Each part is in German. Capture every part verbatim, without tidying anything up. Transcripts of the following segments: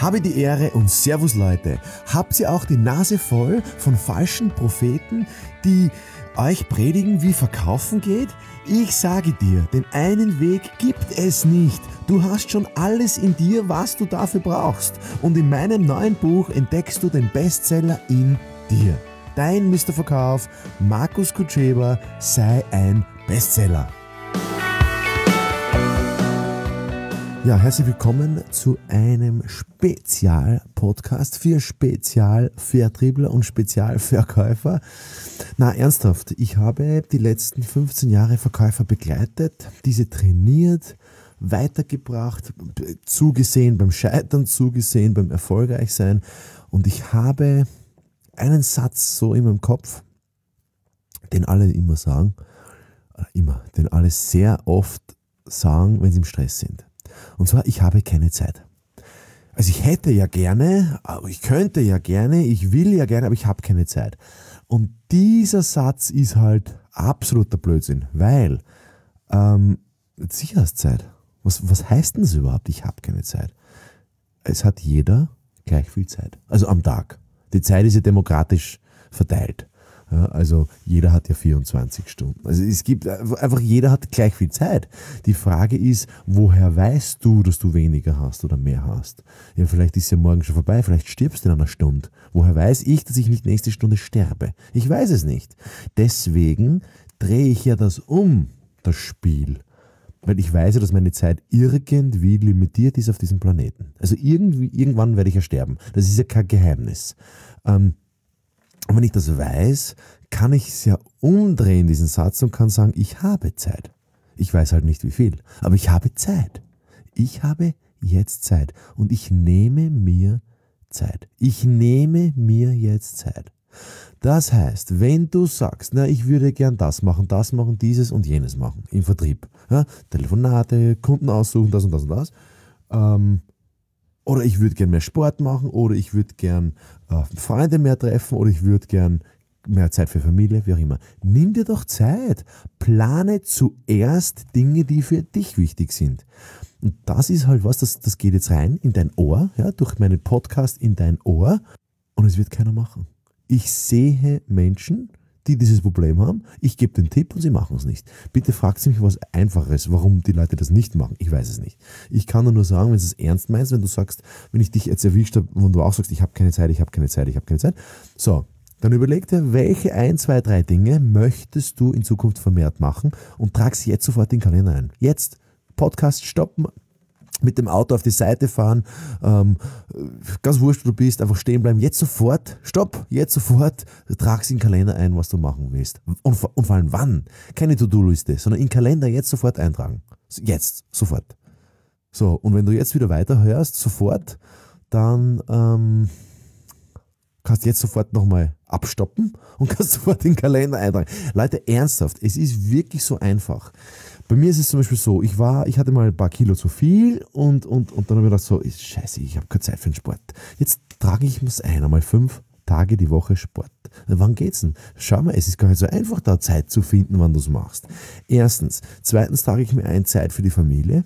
Habe die Ehre und Servus Leute. Habt ihr auch die Nase voll von falschen Propheten, die euch predigen, wie Verkaufen geht? Ich sage dir, den einen Weg gibt es nicht. Du hast schon alles in dir, was du dafür brauchst. Und in meinem neuen Buch entdeckst du den Bestseller in dir. Dein Mister Verkauf, Markus Kutscheba, sei ein Bestseller. Ja, herzlich willkommen zu einem Spezial-Podcast für Spezialvertriebler und Spezialverkäufer. Na, ernsthaft, ich habe die letzten fünfzehn Jahre Verkäufer begleitet, diese trainiert, weitergebracht, zugesehen beim Scheitern, zugesehen beim Erfolgreichsein, und ich habe einen Satz so in meinem Kopf, den alle immer sagen, immer, den alle sehr oft sagen, wenn sie im Stress sind. Und zwar, ich habe keine Zeit. Also ich hätte ja gerne, aber ich könnte ja gerne, ich will ja gerne, aber ich habe keine Zeit. Und dieser Satz ist halt absoluter Blödsinn, weil, ähm, sicher hast Zeit. Was, was heißt denn das überhaupt, ich habe keine Zeit? Es hat jeder gleich viel Zeit, also am Tag. Die Zeit ist ja demokratisch verteilt. Ja, also jeder hat ja vierundzwanzig Stunden. Also es gibt einfach, jeder hat gleich viel Zeit. Die Frage ist, woher weißt du, dass du weniger hast oder mehr hast? Ja, vielleicht ist ja morgen schon vorbei, vielleicht stirbst du in einer Stunde. Woher weiß ich, dass ich nicht nächste Stunde sterbe? Ich weiß es nicht. Deswegen drehe ich ja das um, das Spiel. Weil ich weiß ja, dass meine Zeit irgendwie limitiert ist auf diesem Planeten. Also irgendwie, irgendwann werde ich ja sterben. Das ist ja kein Geheimnis. Ähm, Und wenn ich das weiß, kann ich es ja umdrehen, diesen Satz, und kann sagen, ich habe Zeit. Ich weiß halt nicht wie viel, aber ich habe Zeit. Ich habe jetzt Zeit und ich nehme mir Zeit. Ich nehme mir jetzt Zeit. Das heißt, wenn du sagst, na, ich würde gern das machen, das machen, dieses und jenes machen im Vertrieb, ja, Telefonate, Kunden aussuchen, das und das und das, ähm, oder ich würde gern mehr Sport machen, oder ich würde gern äh, Freunde mehr treffen, oder ich würde gern mehr Zeit für Familie, wie auch immer. Nimm dir doch Zeit. Plane zuerst Dinge, die für dich wichtig sind. Und das ist halt was, das, das geht jetzt rein in dein Ohr, ja, durch meinen Podcast in dein Ohr, und es wird keiner machen. Ich sehe Menschen, die dieses Problem haben. Ich gebe den Tipp und sie machen es nicht. Bitte fragt mich was Einfaches, warum die Leute das nicht machen. Ich weiß es nicht. Ich kann nur sagen, wenn du es ernst meinst, wenn du sagst, wenn ich dich jetzt erwischt habe, wenn du auch sagst, ich habe keine Zeit, ich habe keine Zeit, ich habe keine Zeit. So, dann überleg dir, welche ein, zwei, drei Dinge möchtest du in Zukunft vermehrt machen, und trag sie jetzt sofort in den Kalender ein. Jetzt Podcast stoppen, mit dem Auto auf die Seite fahren, ähm, ganz wurscht, wo du bist, einfach stehen bleiben, jetzt sofort, stopp, jetzt sofort, trag in den Kalender ein, was du machen willst. Und, und vor allem wann? Keine To-Do-Liste, sondern in den Kalender jetzt sofort eintragen. Jetzt, sofort. So, und wenn du jetzt wieder weiterhörst, sofort, dann ähm, kannst du jetzt sofort nochmal abstoppen und kannst sofort in den Kalender eintragen. Leute, ernsthaft, es ist wirklich so einfach. Bei mir ist es zum Beispiel so, ich war, ich hatte mal ein paar Kilo zu viel und, und, und dann habe ich gedacht, so, scheiße, ich habe keine Zeit für den Sport. Jetzt trage ich mir es ein, einmal fünf Tage die Woche Sport. Wann geht's denn? Schau mal, es ist gar nicht so einfach, da Zeit zu finden, wann du es machst. Erstens. Zweitens trage ich mir ein, Zeit für die Familie.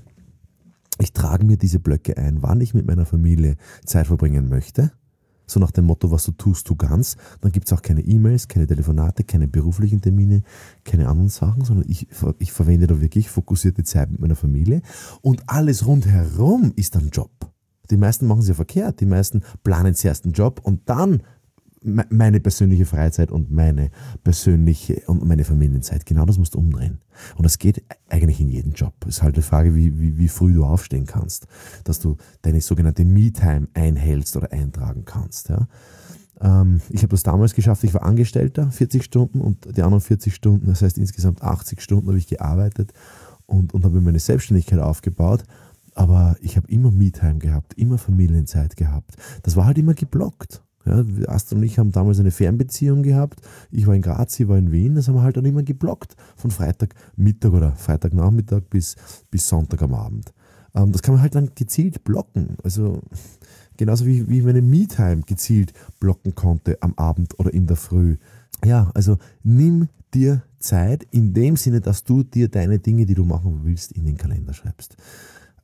Ich trage mir diese Blöcke ein, wann ich mit meiner Familie Zeit verbringen möchte. So nach dem Motto, was du tust, tu ganz. Dann gibt es auch keine E-Mails, keine Telefonate, keine beruflichen Termine, keine anderen Sachen, sondern ich, ich verwende da wirklich fokussierte Zeit mit meiner Familie. Und alles rundherum ist dann Job. Die meisten machen es ja verkehrt. Die meisten planen zuerst einen Job und dann meine persönliche Freizeit und meine persönliche und meine Familienzeit. Genau das musst du umdrehen. Und das geht eigentlich in jedem Job. Es ist halt die Frage, wie, wie, wie früh du aufstehen kannst, dass du deine sogenannte Me-Time einhältst oder eintragen kannst. Ja. Ähm, ich habe das damals geschafft, ich war Angestellter, vierzig Stunden, und die anderen vierzig Stunden, das heißt insgesamt achtzig Stunden habe ich gearbeitet und, und habe meine Selbstständigkeit aufgebaut. Aber ich habe immer Me-Time gehabt, immer Familienzeit gehabt. Das war halt immer geblockt. Ja, Astrid und ich haben damals eine Fernbeziehung gehabt. Ich war in Graz, sie war in Wien. Das haben wir halt dann immer geblockt. Von Freitagmittag oder Freitagnachmittag bis, bis Sonntag am Abend. Ähm, das kann man halt dann gezielt blocken. Also genauso wie, wie ich meine Me-Time gezielt blocken konnte am Abend oder in der Früh. Ja, also nimm dir Zeit in dem Sinne, dass du dir deine Dinge, die du machen willst, in den Kalender schreibst.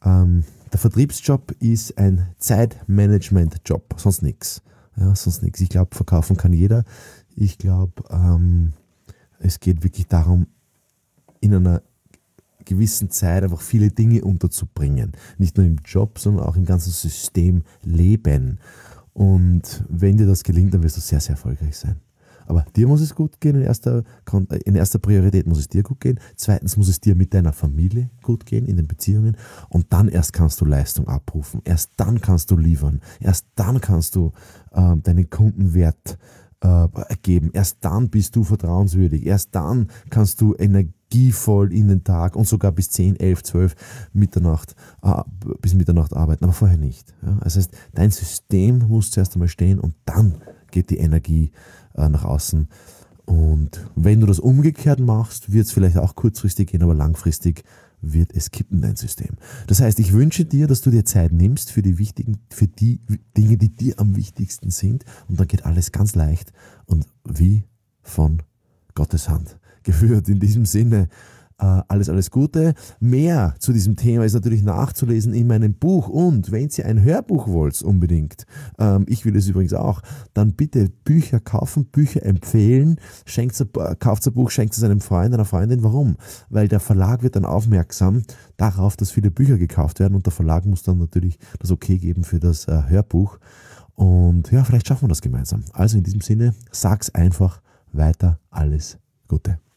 Ähm, der Vertriebsjob ist ein Zeitmanagement-Job, sonst nichts. Ja, sonst nichts. Ich glaube, verkaufen kann jeder. Ich glaube, ähm, es geht wirklich darum, in einer gewissen Zeit einfach viele Dinge unterzubringen. Nicht nur im Job, sondern auch im ganzen System Leben. Und wenn dir das gelingt, dann wirst du sehr, sehr erfolgreich sein. Aber dir muss es gut gehen, in erster, in erster Priorität muss es dir gut gehen. Zweitens muss es dir mit deiner Familie gut gehen, in den Beziehungen. Und dann erst kannst du Leistung abrufen. Erst dann kannst du liefern. Erst dann kannst du äh, deinen Kundenwert äh, geben. Erst dann bist du vertrauenswürdig. Erst dann kannst du energievoll in den Tag und sogar bis zehn, elf, zwölf Mitternacht, äh, bis Mitternacht arbeiten. Aber vorher nicht. Ja? Das heißt, dein System muss zuerst einmal stehen und dann geht die Energie nach außen. Und wenn du das umgekehrt machst, wird es vielleicht auch kurzfristig gehen, aber langfristig wird es kippen, dein System. Das heißt, ich wünsche dir, dass du dir Zeit nimmst für die wichtigen, für die Dinge, die dir am wichtigsten sind, und dann geht alles ganz leicht und wie von Gottes Hand geführt. In diesem Sinne, alles, alles Gute. Mehr zu diesem Thema ist natürlich nachzulesen in meinem Buch, und wenn ihr ein Hörbuch wollt, unbedingt, ähm, ich will es übrigens auch, dann bitte Bücher kaufen, Bücher empfehlen, schenkt, kauft ein Buch, schenkt es einem Freund, einer Freundin. Warum? Weil der Verlag wird dann aufmerksam darauf, dass viele Bücher gekauft werden, und der Verlag muss dann natürlich das Okay geben für das äh, Hörbuch, und ja, vielleicht schaffen wir das gemeinsam. Also in diesem Sinne, sag's einfach weiter, alles Gute.